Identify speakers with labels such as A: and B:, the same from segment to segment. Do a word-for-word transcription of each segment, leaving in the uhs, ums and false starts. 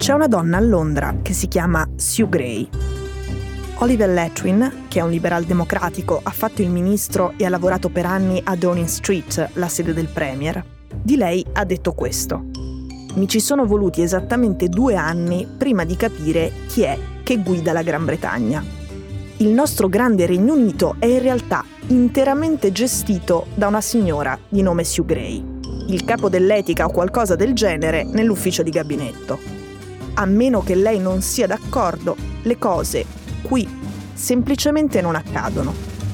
A: C'è una donna a Londra che si chiama Sue Gray. Oliver Letwin, che è un liberal democratico, ha fatto il ministro e ha lavorato per anni a Downing Street, la sede del Premier. Di lei ha detto questo: mi ci sono voluti esattamente due anni prima di capire chi è che guida la Gran Bretagna. Il nostro grande Regno Unito è in realtà interamente gestito da una signora di nome Sue Gray, il capo dell'etica o qualcosa del genere nell'ufficio di gabinetto. A meno che lei non sia d'accordo, le cose qui semplicemente non accadono.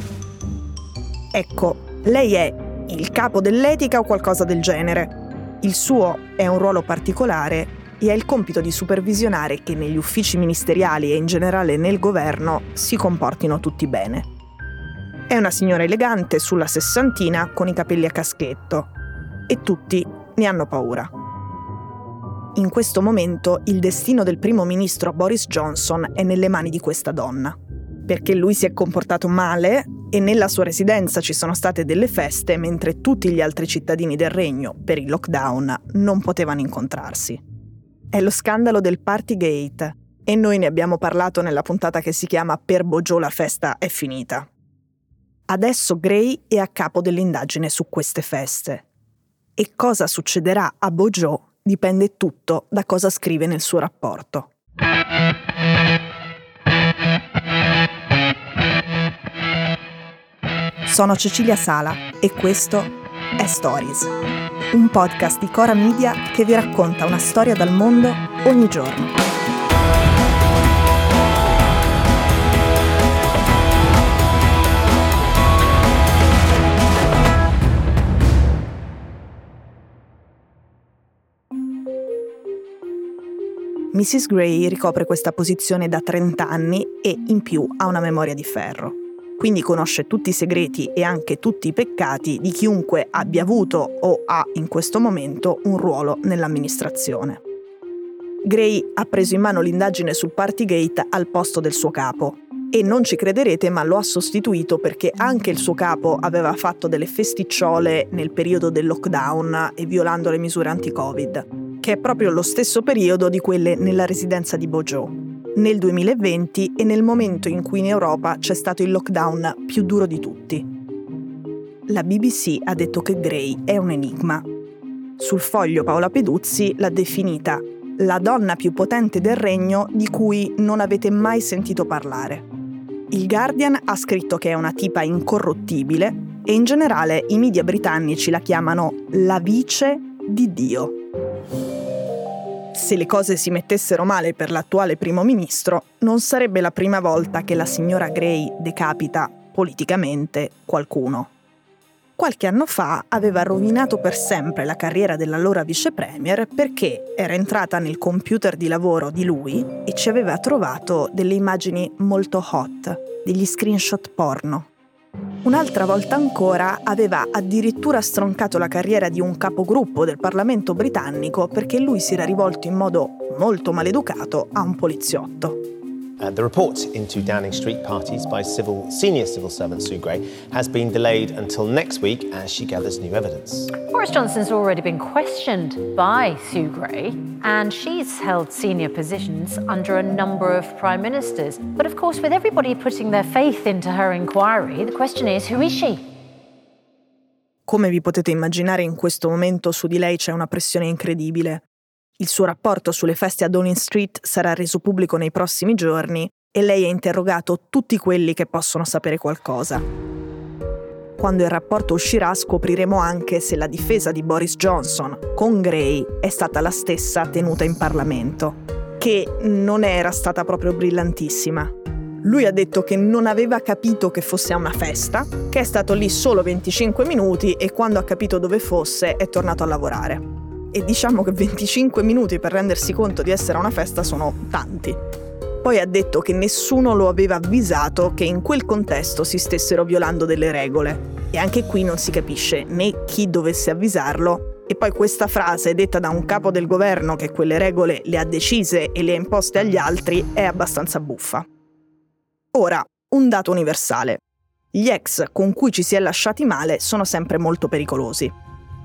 A: Ecco, lei è il capo dell'etica o qualcosa del genere. Il suo è un ruolo particolare e ha il compito di supervisionare che negli uffici ministeriali e in generale nel governo si comportino tutti bene. È una signora elegante sulla sessantina con i capelli a caschetto e tutti ne hanno paura. In questo momento il destino del primo ministro Boris Johnson è nelle mani di questa donna, perché lui si è comportato male e nella sua residenza ci sono state delle feste mentre tutti gli altri cittadini del regno, per il lockdown, non potevano incontrarsi. È lo scandalo del Partygate e noi ne abbiamo parlato nella puntata che si chiama Per Bojo la festa è finita. Adesso Gray è a capo dell'indagine su queste feste. E cosa succederà a Bojo dipende tutto da cosa scrive nel suo rapporto. Sono Cecilia Sala e questo è Stories, un podcast di Cora Media che vi racconta una storia dal mondo ogni giorno. missis Gray ricopre questa posizione da trenta anni e in più ha una memoria di ferro. Quindi conosce tutti i segreti e anche tutti i peccati di chiunque abbia avuto o ha in questo momento un ruolo nell'amministrazione. Gray ha preso in mano l'indagine sul Partygate al posto del suo capo. E non ci crederete, ma lo ha sostituito perché anche il suo capo aveva fatto delle festicciole nel periodo del lockdown e violando le misure anti-Covid, che è proprio lo stesso periodo di quelle nella residenza di Bojo, nel duemilaventi e nel momento in cui in Europa c'è stato il lockdown più duro di tutti. La B B C ha detto che Gray è un enigma. Sul Foglio Paola Peduzzi l'ha definita la donna più potente del regno di cui non avete mai sentito parlare. Il Guardian ha scritto che è una tipa incorruttibile e in generale i media britannici la chiamano la vice di Dio. Se le cose si mettessero male per l'attuale primo ministro, non sarebbe la prima volta che la signora Gray decapita politicamente qualcuno. Qualche anno fa aveva rovinato per sempre la carriera dell'allora vice premier perché era entrata nel computer di lavoro di lui e ci aveva trovato delle immagini molto hot, degli screenshot porno. Un'altra volta ancora aveva addirittura stroncato la carriera di un capogruppo del Parlamento britannico perché lui si era rivolto in modo molto maleducato a un poliziotto.
B: Uh, the report into Downing Street parties by civil, senior civil servant Sue Gray has been delayed until next week as she gathers new evidence.
C: Boris Johnson's already been questioned by Sue Gray, and she's held senior positions under a number of prime ministers. But of course, with everybody putting their faith into her inquiry, the question is, who is she?
A: Come vi potete immaginare, in questo momento su di lei c'è una pressione incredibile. Il suo rapporto sulle feste a Downing Street sarà reso pubblico nei prossimi giorni e lei ha interrogato tutti quelli che possono sapere qualcosa. Quando il rapporto uscirà scopriremo anche se la difesa di Boris Johnson con Gray è stata la stessa tenuta in Parlamento, che non era stata proprio brillantissima. Lui ha detto che non aveva capito che fosse una festa, che è stato lì solo venticinque minuti e quando ha capito dove fosse è tornato a lavorare. E diciamo che venticinque minuti per rendersi conto di essere a una festa sono tanti. Poi ha detto che nessuno lo aveva avvisato che in quel contesto si stessero violando delle regole. E anche qui non si capisce né chi dovesse avvisarlo, e poi questa frase detta da un capo del governo che quelle regole le ha decise e le ha imposte agli altri è abbastanza buffa. Ora, un dato universale. Gli ex con cui ci si è lasciati male sono sempre molto pericolosi.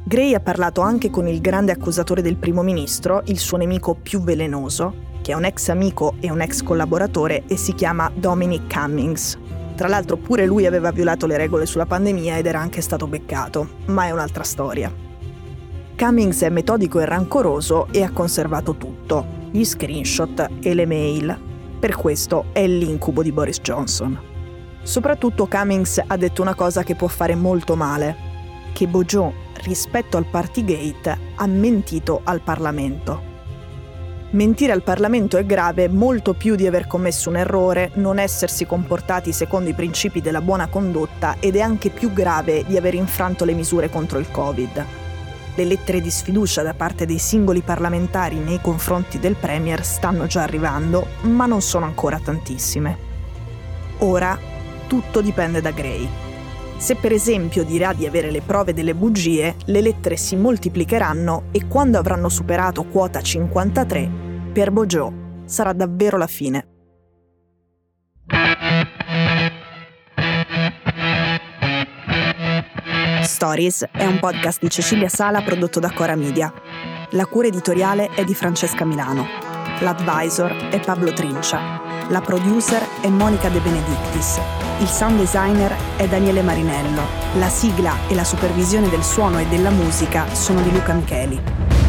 A: Gray ha parlato anche con il grande accusatore del primo ministro, il suo nemico più velenoso, che è un ex amico e un ex collaboratore e si chiama Dominic Cummings. Tra l'altro pure lui aveva violato le regole sulla pandemia ed era anche stato beccato, ma è un'altra storia. Cummings è metodico e rancoroso e ha conservato tutto, gli screenshot e le mail. Per questo è l'incubo di Boris Johnson. Soprattutto Cummings ha detto una cosa che può fare molto male, che Bojo, rispetto al Partygate, ha mentito al Parlamento. Mentire al Parlamento è grave molto più di aver commesso un errore, non essersi comportati secondo i principi della buona condotta ed è anche più grave di aver infranto le misure contro il Covid. Le lettere di sfiducia da parte dei singoli parlamentari nei confronti del Premier stanno già arrivando, ma non sono ancora tantissime. Ora tutto dipende da Gray. Se per esempio dirà di avere le prove delle bugie, le lettere si moltiplicheranno e quando avranno superato quota cinquantatré, per Bojo sarà davvero la fine. Stories è un podcast di Cecilia Sala prodotto da Cora Media. La cura editoriale è di Francesca Milano. L'advisor è Pablo Trincia. La producer è Monica De Benedictis. Il sound designer è Daniele Marinello. La sigla e la supervisione del suono e della musica sono di Luca Micheli.